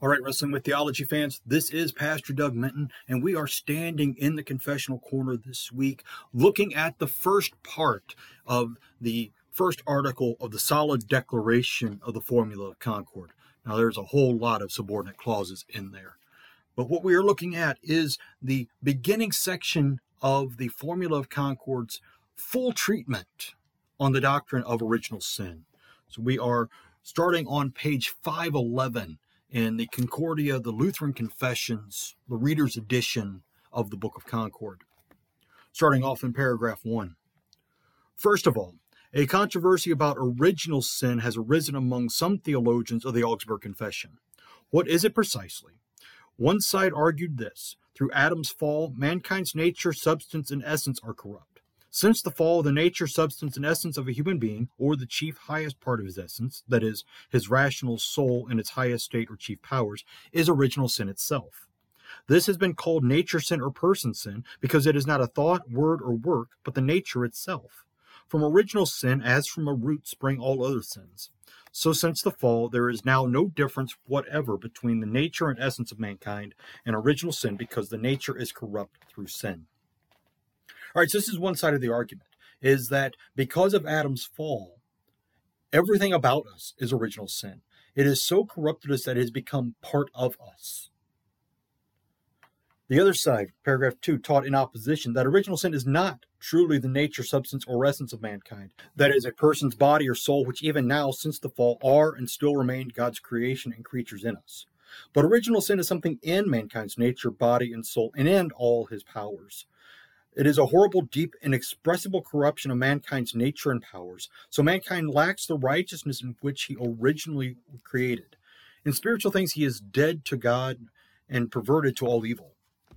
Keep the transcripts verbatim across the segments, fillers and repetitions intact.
All right, Wrestling with Theology fans, this is Pastor Doug Minton, and we are standing in the confessional corner this week looking at the first part of the first article of the solid declaration of the Formula of Concord. Now, there's a whole lot of subordinate clauses in there, but what we are looking at is the beginning section of the Formula of Concord's full treatment on the doctrine of original sin. So we are starting on page five eleven in the Concordia, the Lutheran Confessions, the Reader's Edition of the Book of Concord. Starting off in paragraph one. First of all, a controversy about original sin has arisen among some theologians of the Augsburg Confession. What is it precisely? One side argued this: through Adam's fall, mankind's nature, substance, and essence are corrupt. Since the fall, the nature, substance, and essence of a human being, or the chief highest part of his essence, that is, his rational soul in its highest state or chief powers, is original sin itself. This has been called nature sin or person sin because it is not a thought, word, or work, but the nature itself. From original sin, as from a root, spring all other sins. So since the fall, there is now no difference whatever between the nature and essence of mankind and original sin because the nature is corrupt through sin. All right, so this is one side of the argument, is that because of Adam's fall, everything about us is original sin. It is so corrupted us that it has become part of us. The other side, paragraph two, taught in opposition that original sin is not truly the nature, substance, or essence of mankind. That is, a person's body or soul, which even now, since the fall, are and still remain God's creation and creatures in us. But original sin is something in mankind's nature, body, and soul, and in all his powers. It is a horrible, deep, inexpressible corruption of mankind's nature and powers, so mankind lacks the righteousness in which he originally created. In spiritual things, he is dead to God and perverted to all evil.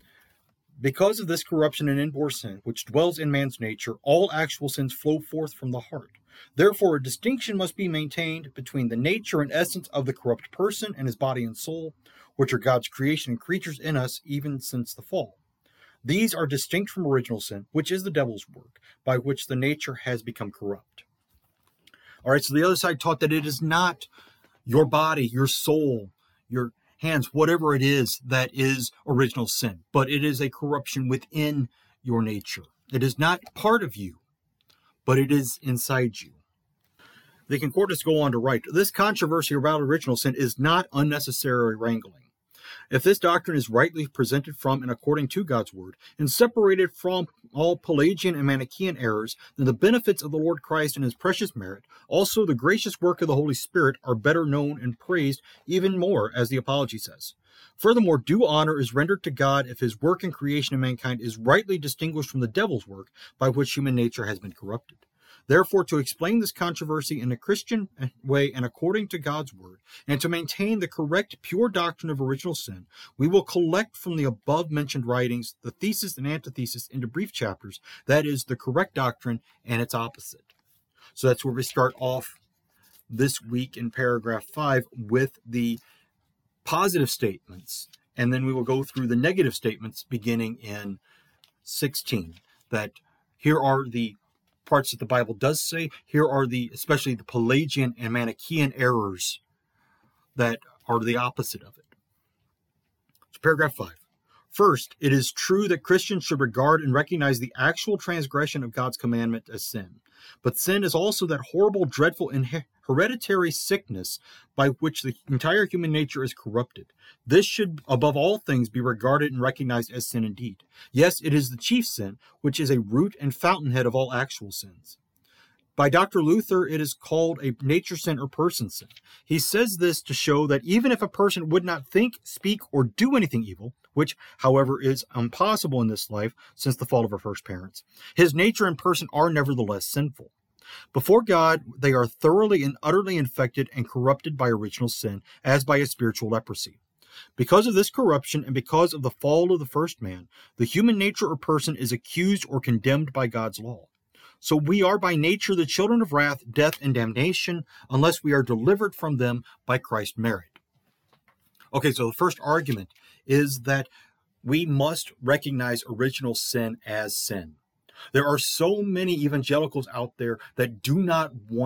Because of this corruption and inborn sin, which dwells in man's nature, all actual sins flow forth from the heart. Therefore, a distinction must be maintained between the nature and essence of the corrupt person and his body and soul, which are God's creation and creatures in us even since the fall. These are distinct from original sin, which is the devil's work, by which the nature has become corrupt. All right, so the other side taught that it is not your body, your soul, your hands, whatever it is that is original sin, but it is a corruption within your nature. It is not part of you, but it is inside you. The Concordants go on to write, this controversy about original sin is not unnecessary wrangling. If this doctrine is rightly presented from and according to God's word, and separated from all Pelagian and Manichaean errors, then the benefits of the Lord Christ and his precious merit, also the gracious work of the Holy Spirit, are better known and praised even more, as the Apology says. Furthermore, due honor is rendered to God if his work in creation of mankind is rightly distinguished from the devil's work, by which human nature has been corrupted. Therefore, to explain this controversy in a Christian way and according to God's word, and to maintain the correct, pure doctrine of original sin, we will collect from the above-mentioned writings the thesis and antithesis into brief chapters, that is, the correct doctrine and its opposite. So that's where we start off this week in paragraph five with the positive statements, and then we will go through the negative statements beginning in sixteen, that here are the parts that the Bible does say. Here are the, especially the Pelagian and Manichaean errors that are the opposite of it. So paragraph five. First, it is true that Christians should regard and recognize the actual transgression of God's commandment as sin. But sin is also that horrible, dreadful, and hereditary sickness by which the entire human nature is corrupted. This should, above all things, be regarded and recognized as sin indeed. Yes, it is the chief sin, which is a root and fountainhead of all actual sins. By Doctor Luther, it is called a nature sin or person sin. He says this to show that even if a person would not think, speak, or do anything evil, which, however, is impossible in this life since the fall of our first parents, his nature and person are nevertheless sinful. Before God, they are thoroughly and utterly infected and corrupted by original sin, as by a spiritual leprosy. Because of this corruption and because of the fall of the first man, the human nature or person is accused or condemned by God's law. So we are by nature the children of wrath, death, and damnation, unless we are delivered from them by Christ's merit. Okay, so the first argument is that we must recognize original sin as sin. There are so many evangelicals out there that do not want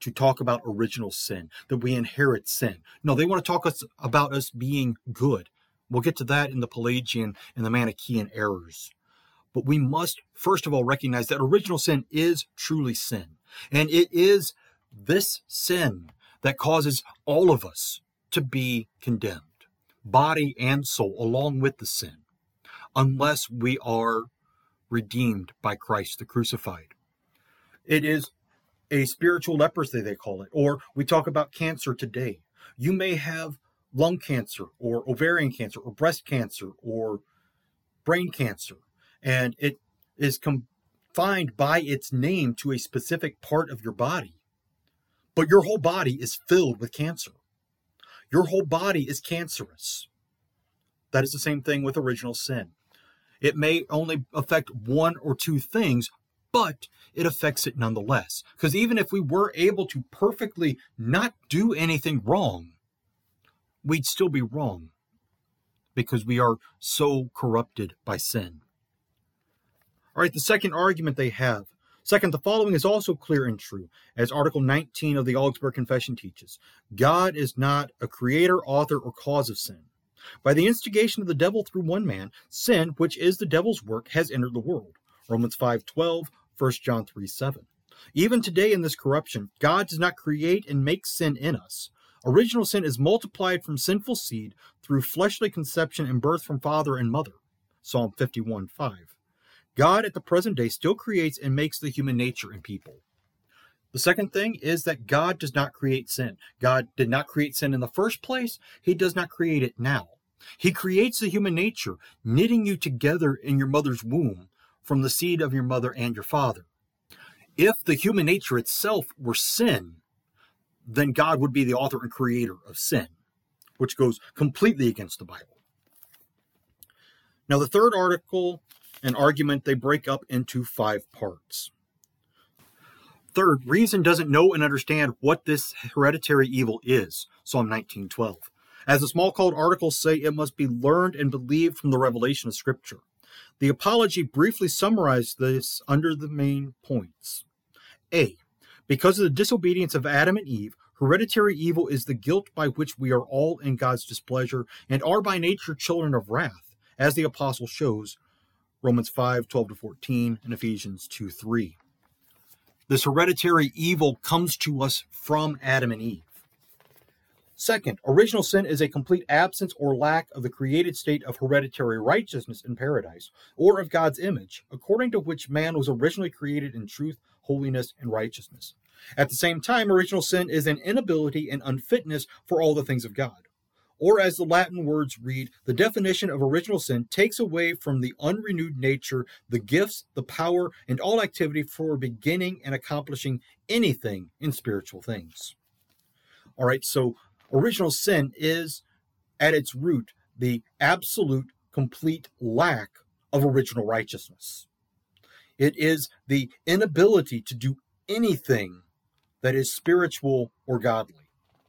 to talk about original sin, that we inherit sin. No, they want to talk us about us being good. We'll get to that in the Pelagian and the Manichaean errors. But we must, first of all, recognize that original sin is truly sin. And it is this sin that causes all of us to be condemned, body and soul, along with the sin, unless we are redeemed by Christ the crucified. It is a spiritual leprosy, they call it, or we talk about cancer today. You may have lung cancer or ovarian cancer or breast cancer or brain cancer, and it is confined by its name to a specific part of your body. But your whole body is filled with cancer. Your whole body is cancerous. That is the same thing with original sin. It may only affect one or two things, but it affects it nonetheless. Because even if we were able to perfectly not do anything wrong, we'd still be wrong because we are so corrupted by sin. All right, the second argument they have. Second, the following is also clear and true, as Article nineteen of the Augsburg Confession teaches. God is not a creator, author, or cause of sin. By the instigation of the devil through one man, sin, which is the devil's work, has entered the world. Romans five twelve, First John three seven. Even today in this corruption, God does not create and make sin in us. Original sin is multiplied from sinful seed through fleshly conception and birth from father and mother. Psalm fifty-one five. God at the present day still creates and makes the human nature in people. The second thing is that God does not create sin. God did not create sin in the first place. He does not create it now. He creates the human nature, knitting you together in your mother's womb from the seed of your mother and your father. If the human nature itself were sin, then God would be the author and creator of sin, which goes completely against the Bible. Now, the third article and argument they break up into five parts. Third, reason doesn't know and understand what this hereditary evil is, Psalm nineteen twelve. As the Smalcald articles say, it must be learned and believed from the revelation of Scripture. The Apology briefly summarized this under the main points. A. Because of the disobedience of Adam and Eve, hereditary evil is the guilt by which we are all in God's displeasure and are by nature children of wrath, as the Apostle shows, Romans five twelve to fourteen, and Ephesians two three. This hereditary evil comes to us from Adam and Eve. Second, original sin is a complete absence or lack of the created state of hereditary righteousness in paradise, or of God's image, according to which man was originally created in truth, holiness, and righteousness. At the same time, original sin is an inability and unfitness for all the things of God. Or as the Latin words read, the definition of original sin takes away from the unrenewed nature the gifts, the power, and all activity for beginning and accomplishing anything in spiritual things. All right, so original sin is, at its root, the absolute, complete lack of original righteousness. It is the inability to do anything that is spiritual or godly.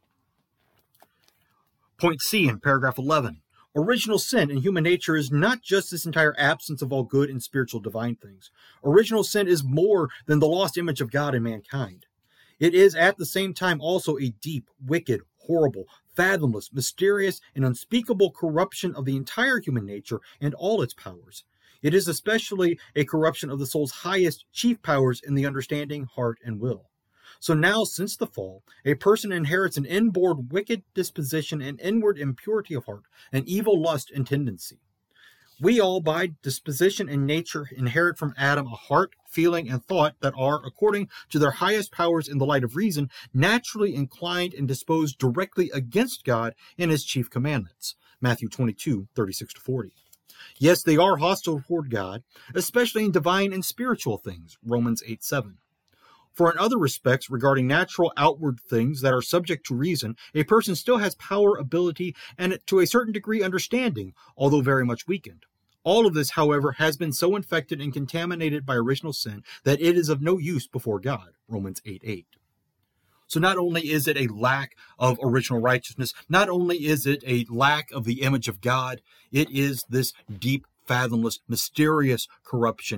Point C in paragraph eleven. Original sin in human nature is not just this entire absence of all good and spiritual divine things. Original sin is more than the lost image of God in mankind. It is at the same time also a deep, wicked, horrible, fathomless, mysterious, and unspeakable corruption of the entire human nature and all its powers. It is especially a corruption of the soul's highest, chief powers in the understanding, heart, and will. So now, since the fall, a person inherits an inborn wicked disposition and inward impurity of heart, an evil lust and tendency. We all, by disposition and nature, inherit from Adam a heart, feeling, and thought that are, according to their highest powers in the light of reason, naturally inclined and disposed directly against God and his chief commandments. Matthew twenty-two, thirty-six to forty. Yes, they are hostile toward God, especially in divine and spiritual things. Romans eight seven. For in other respects, regarding natural outward things that are subject to reason, a person still has power, ability, and to a certain degree understanding, although very much weakened. All of this, however, has been so infected and contaminated by original sin that it is of no use before God. Romans eight eight. So not only is it a lack of original righteousness, not only is it a lack of the image of God, it is this deep, fathomless, mysterious corruption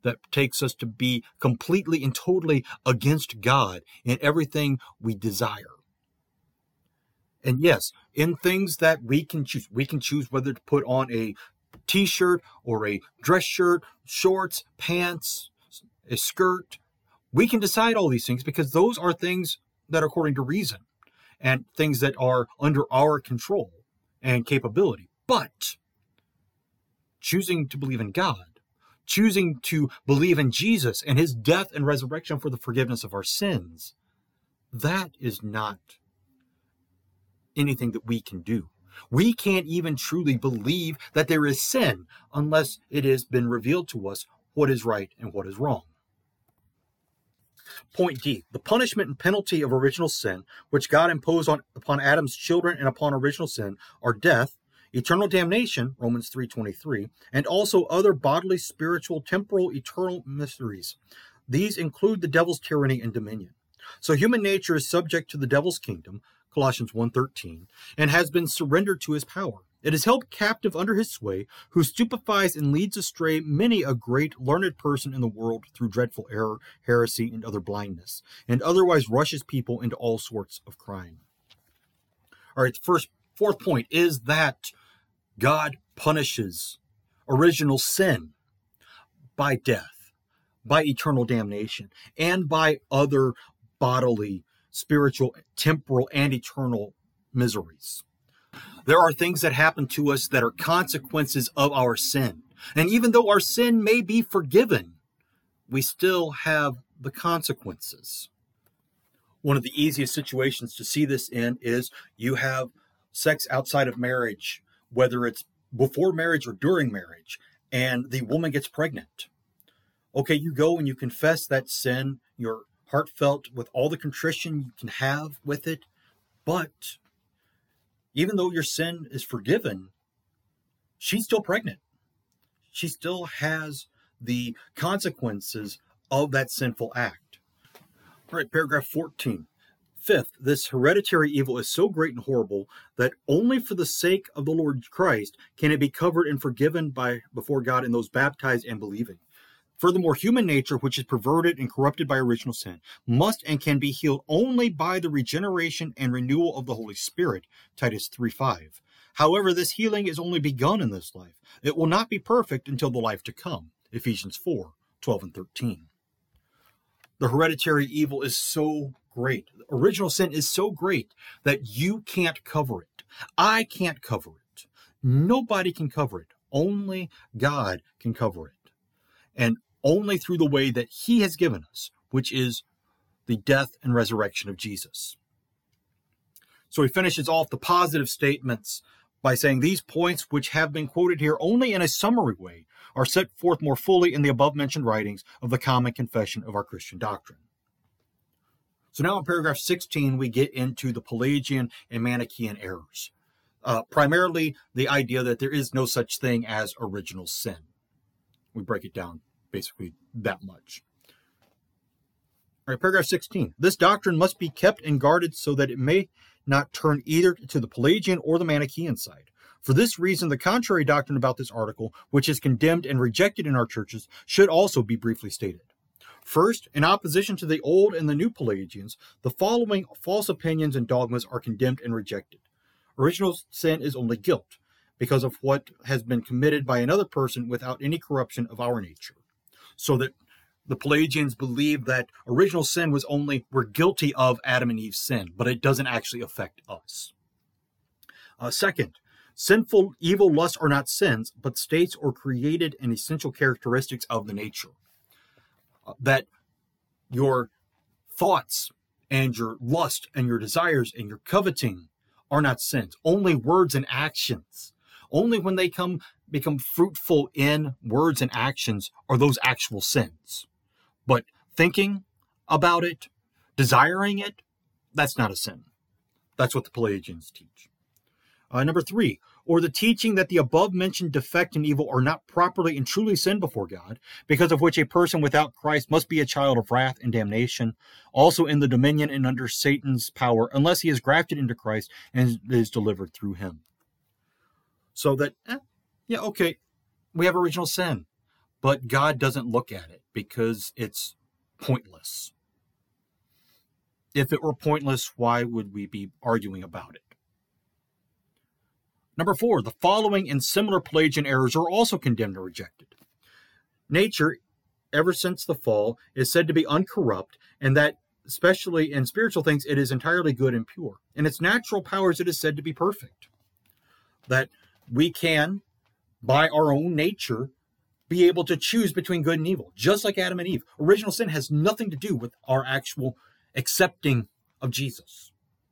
that takes us to be completely and totally against God in everything we desire. And yes, in things that we can choose, we can choose whether to put on a t-shirt or a dress shirt, shorts, pants, a skirt. We can decide all these things because those are things that are according to reason and things that are under our control and capability. But choosing to believe in God, choosing to believe in Jesus and his death and resurrection for the forgiveness of our sins, that is not anything that we can do. We can't even truly believe that there is sin unless it has been revealed to us what is right and what is wrong. Point D, the punishment and penalty of original sin, which God imposed on, upon Adam's children and upon original sin, are death, eternal damnation, Romans three twenty-three, and also other bodily, spiritual, temporal, eternal miseries. These include the devil's tyranny and dominion. So human nature is subject to the devil's kingdom, Colossians one thirteen, and has been surrendered to his power. It is held captive under his sway, who stupefies and leads astray many a great learned person in the world through dreadful error, heresy, and other blindness, and otherwise rushes people into all sorts of crime. All right, the first, fourth point is that God punishes original sin by death, by eternal damnation, and by other bodily, spiritual, temporal, and eternal miseries. There are things that happen to us that are consequences of our sin. And even though our sin may be forgiven, we still have the consequences. One of the easiest situations to see this in is you have sex outside of marriage, whether it's before marriage or during marriage, and the woman gets pregnant. Okay, you go and you confess that sin, you're heartfelt with all the contrition you can have with it, but even though your sin is forgiven, she's still pregnant. She still has the consequences of that sinful act. All right, paragraph fourteen. Fifth, this hereditary evil is so great and horrible that only for the sake of the Lord Christ can it be covered and forgiven by before God in those baptized and believing. Furthermore, human nature, which is perverted and corrupted by original sin, must and can be healed only by the regeneration and renewal of the Holy Spirit, Titus three five. However, this healing is only begun in this life. It will not be perfect until the life to come, Ephesians four twelve and thirteen. The hereditary evil is so great. Original sin is so great that you can't cover it. I can't cover it. Nobody can cover it. Only God can cover it. And only through the way that he has given us, which is the death and resurrection of Jesus. So he finishes off the positive statements by saying these points, which have been quoted here only in a summary way, are set forth more fully in the above-mentioned writings of the Common Confession of our Christian doctrine. So now in paragraph sixteen, we get into the Pelagian and Manichaean errors. Uh, primarily the idea that there is no such thing as original sin. We break it down basically that much. All right, paragraph sixteen. This doctrine must be kept and guarded so that it may not turn either to the Pelagian or the Manichaean side. For this reason, the contrary doctrine about this article, which is condemned and rejected in our churches, should also be briefly stated. First, in opposition to the old and the new Pelagians, the following false opinions and dogmas are condemned and rejected. Original sin is only guilt, because of what has been committed by another person without any corruption of our nature. So that the Pelagians believe that original sin was only, we're guilty of Adam and Eve's sin, but it doesn't actually affect us. Uh, second, sinful, evil lusts are not sins, but states or created and essential characteristics of the nature. Uh, that your thoughts and your lust and your desires and your coveting are not sins. Only words and actions. Only when they come become fruitful in words and actions are those actual sins. But thinking about it, desiring it, that's not a sin. That's what the Pelagians teach. Uh, number three, or the teaching that the above-mentioned defect and evil are not properly and truly sin before God, because of which a person without Christ must be a child of wrath and damnation, also in the dominion and under Satan's power, unless he is grafted into Christ and is delivered through him. So that, eh, yeah, okay, we have original sin, but God doesn't look at it because it's pointless. If it were pointless, why would we be arguing about it? Number four, the following and similar Pelagian errors are also condemned and rejected. Nature, ever since the fall, is said to be uncorrupt, and that, especially in spiritual things, it is entirely good and pure. In its natural powers, it is said to be perfect. That we can, by our own nature, be able to choose between good and evil, just like Adam and Eve. Original sin has nothing to do with our actual accepting of Jesus.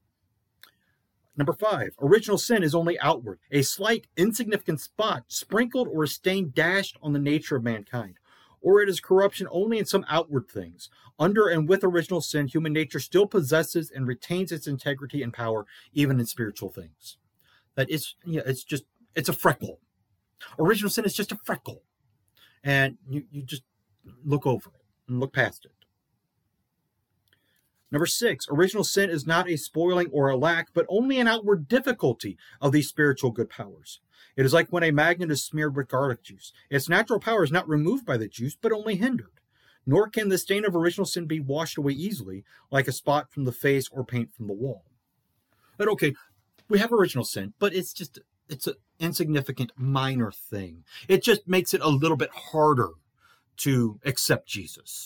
Number five, original sin is only outward, a slight, insignificant spot sprinkled or a stain dashed on the nature of mankind. Or it is corruption only in some outward things. Under and with original sin, human nature still possesses and retains its integrity and power, even in spiritual things. That it's, yeah, it's just, it's a freckle. Original sin is just a freckle. And you, you just look over it and look past it. Number six, original sin is not a spoiling or a lack, but only an outward difficulty of these spiritual good powers. It is like when a magnet is smeared with garlic juice. Its natural power is not removed by the juice, but only hindered. Nor can the stain of original sin be washed away easily, like a spot from the face or paint from the wall. But okay, we have original sin, but it's just, it's an insignificant, minor thing. It just makes it a little bit harder to accept Jesus.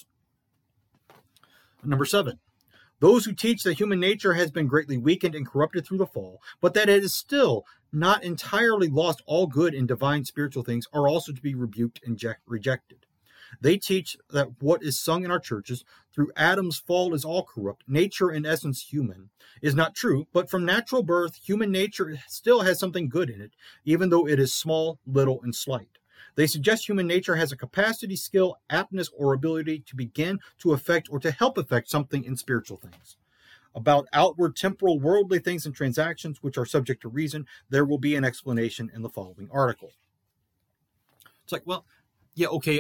Number seven. Those who teach that human nature has been greatly weakened and corrupted through the fall, but that it is still not entirely lost all good in divine spiritual things, are also to be rebuked and rejected. They teach that what is sung in our churches, through Adam's fall is all corrupt, nature in essence human, is not true, but from natural birth, human nature still has something good in it, even though it is small, little, and slight. They suggest human nature has a capacity, skill, aptness, or ability to begin to affect or to help affect something in spiritual things. About outward, temporal, worldly things and transactions which are subject to reason, there will be an explanation in the following article. It's like, well, yeah, okay,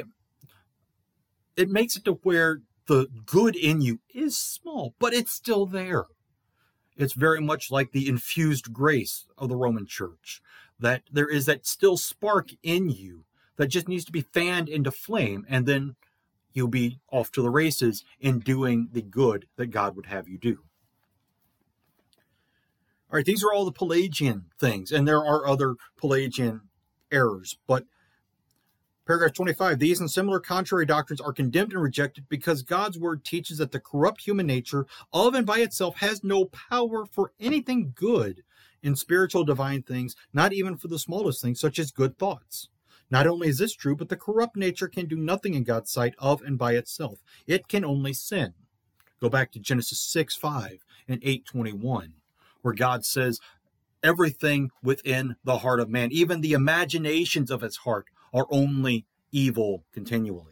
it makes it to where the good in you is small, but it's still there. It's very much like the infused grace of the Roman Church, that there is that still spark in you that just needs to be fanned into flame, and then you'll be off to the races in doing the good that God would have you do. All right, these are all the Pelagian things, and there are other Pelagian errors, but paragraph twenty-five, these and similar contrary doctrines are condemned and rejected because God's word teaches that the corrupt human nature of and by itself has no power for anything good in spiritual divine things, not even for the smallest things, such as good thoughts. Not only is this true, but the corrupt nature can do nothing in God's sight of and by itself. It can only sin. Go back to Genesis six five and eight twenty-one, where God says everything within the heart of man, even the imaginations of his heart, are only evil continually.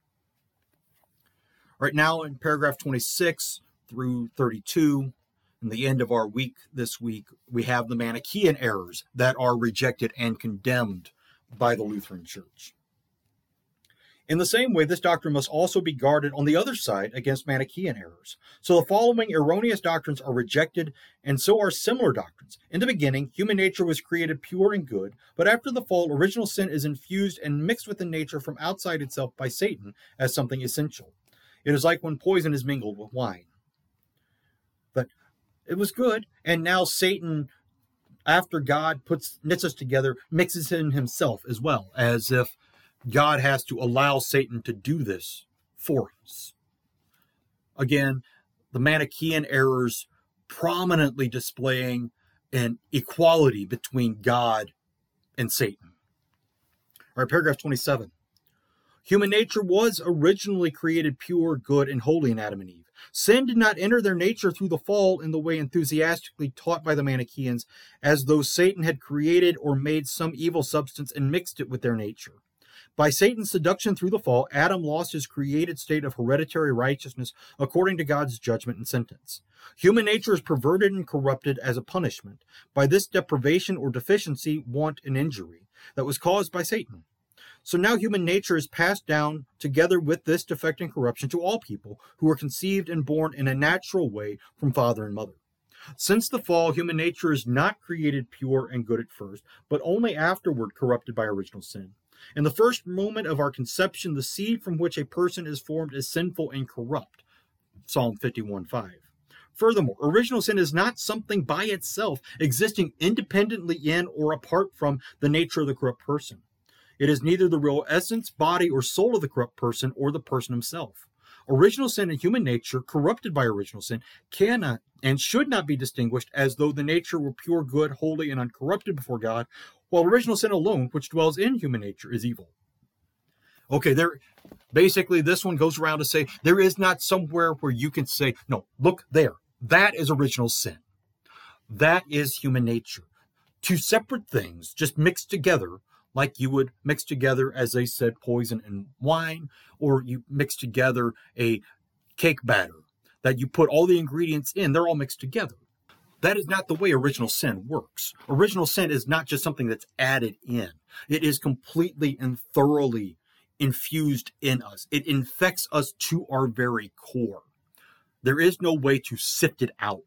Right now in paragraph twenty-six through thirty-two, in the end of our week this week, we have the Manichaean errors that are rejected and condemned by the Lutheran Church. In the same way, this doctrine must also be guarded on the other side against Manichaean errors. So the following erroneous doctrines are rejected, and so are similar doctrines. In the beginning, human nature was created pure and good, but after the fall, original sin is infused and mixed with the nature from outside itself by Satan as something essential. It is like when poison is mingled with wine. But it was good, and now Satan, after God puts knits us together, mixes in himself as well, as if God has to allow Satan to do this for us. Again, the Manichaean errors prominently displaying an equality between God and Satan. All right, paragraph twenty-seven. Human nature was originally created pure, good, and holy in Adam and Eve. Sin did not enter their nature through the fall in the way enthusiastically taught by the Manichaeans, as though Satan had created or made some evil substance and mixed it with their nature. By Satan's seduction through the fall, Adam lost his created state of hereditary righteousness according to God's judgment and sentence. Human nature is perverted and corrupted as a punishment by this deprivation or deficiency, want, and injury that was caused by Satan. So now human nature is passed down together with this defect and corruption to all people who are conceived and born in a natural way from father and mother. Since the fall, human nature is not created pure and good at first, but only afterward corrupted by original sin. In the first moment of our conception, the seed from which a person is formed is sinful and corrupt. Psalm fifty-one five. Furthermore, original sin is not something by itself, existing independently in or apart from the nature of the corrupt person. It is neither the real essence, body, or soul of the corrupt person or the person himself. Original sin and human nature, corrupted by original sin, cannot and should not be distinguished as though the nature were pure good, holy, and uncorrupted before God, while original sin alone, which dwells in human nature, is evil. Okay, there. Basically, this one goes around to say there is not somewhere where you can say, no, look there. That is original sin. That is human nature. Two separate things just mixed together, like you would mix together, as they said, poison and wine, or you mix together a cake batter that you put all the ingredients in, they're all mixed together. That is not the way original sin works. Original sin is not just something that's added in. It is completely and thoroughly infused in us. It infects us to our very core. There is no way to sift it out.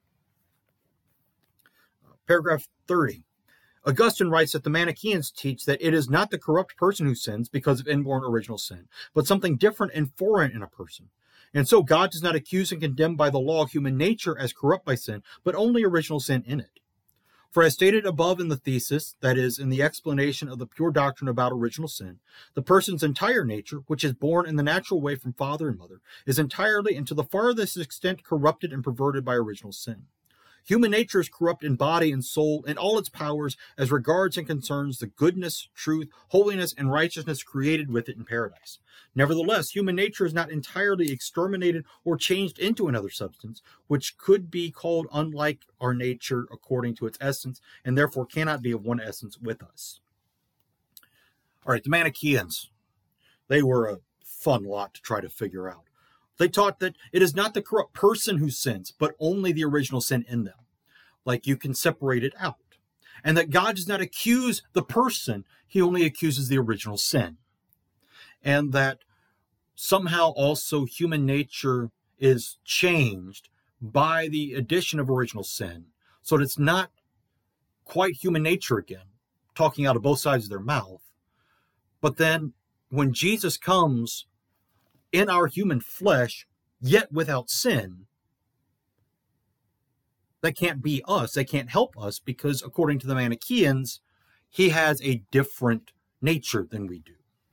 Paragraph thirty. Augustine writes that the Manichaeans teach that it is not the corrupt person who sins because of inborn original sin, but something different and foreign in a person. And so God does not accuse and condemn by the law human nature as corrupt by sin, but only original sin in it. For as stated above in the thesis, that is, in the explanation of the pure doctrine about original sin, the person's entire nature, which is born in the natural way from father and mother, is entirely and to the farthest extent corrupted and perverted by original sin. Human nature is corrupt in body and soul in all its powers as regards and concerns the goodness, truth, holiness, and righteousness created with it in paradise. Nevertheless, human nature is not entirely exterminated or changed into another substance, which could be called unlike our nature according to its essence, and therefore cannot be of one essence with us. All right, the Manichaeans, they were a fun lot to try to figure out. They taught that it is not the corrupt person who sins, but only the original sin in them. Like you can separate it out. And that God does not accuse the person, he only accuses the original sin. And that somehow also human nature is changed by the addition of original sin. So that it's not quite human nature again, talking out of both sides of their mouth. But then when Jesus comes in our human flesh, yet without sin, that can't be us. They can't help us because, according to the Manichaeans, he has a different nature than we do.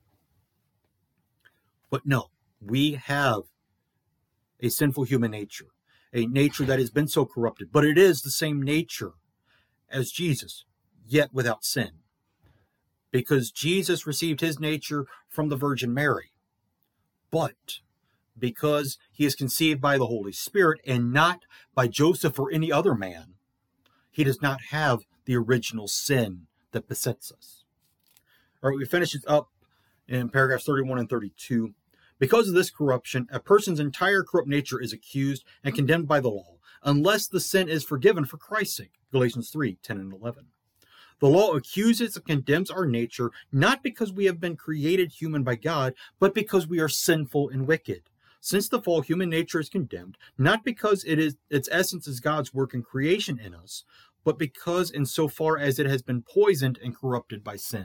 But no, we have a sinful human nature, a nature that has been so corrupted, but it is the same nature as Jesus, yet without sin. Because Jesus received his nature from the Virgin Mary. But because he is conceived by the Holy Spirit and not by Joseph or any other man, he does not have the original sin that besets us. All right, we finish it up in paragraphs thirty-one and thirty-two. Because of this corruption, a person's entire corrupt nature is accused and condemned by the law, unless the sin is forgiven for Christ's sake. Galatians three, ten and eleven. The law accuses and condemns our nature, not because we have been created human by God, but because we are sinful and wicked. Since the fall, human nature is condemned, not because it is its essence is God's work and creation in us, but because insofar as it has been poisoned and corrupted by sin.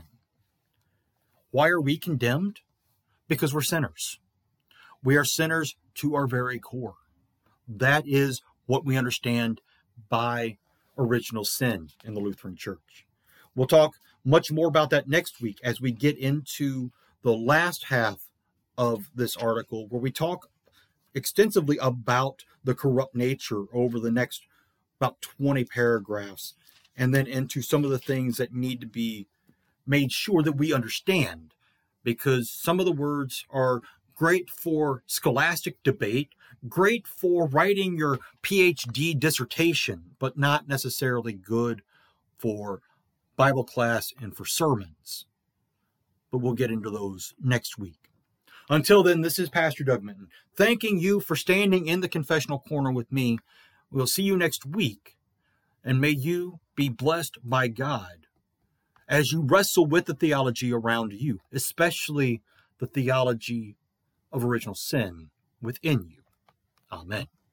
Why are we condemned? Because we're sinners. We are sinners to our very core. That is what we understand by original sin in the Lutheran Church. We'll talk much more about that next week as we get into the last half of this article, where we talk extensively about the corrupt nature over the next about twenty paragraphs, and then into some of the things that need to be made sure that we understand, because some of the words are great for scholastic debate, great for writing your P H D dissertation, but not necessarily good for Bible class and for sermons. But we'll get into those next week. Until then, this is Pastor Doug Minton, thanking you for standing in the confessional corner with me. We'll see you next week, and may you be blessed by God as you wrestle with the theology around you, especially the theology of original sin within you. Amen.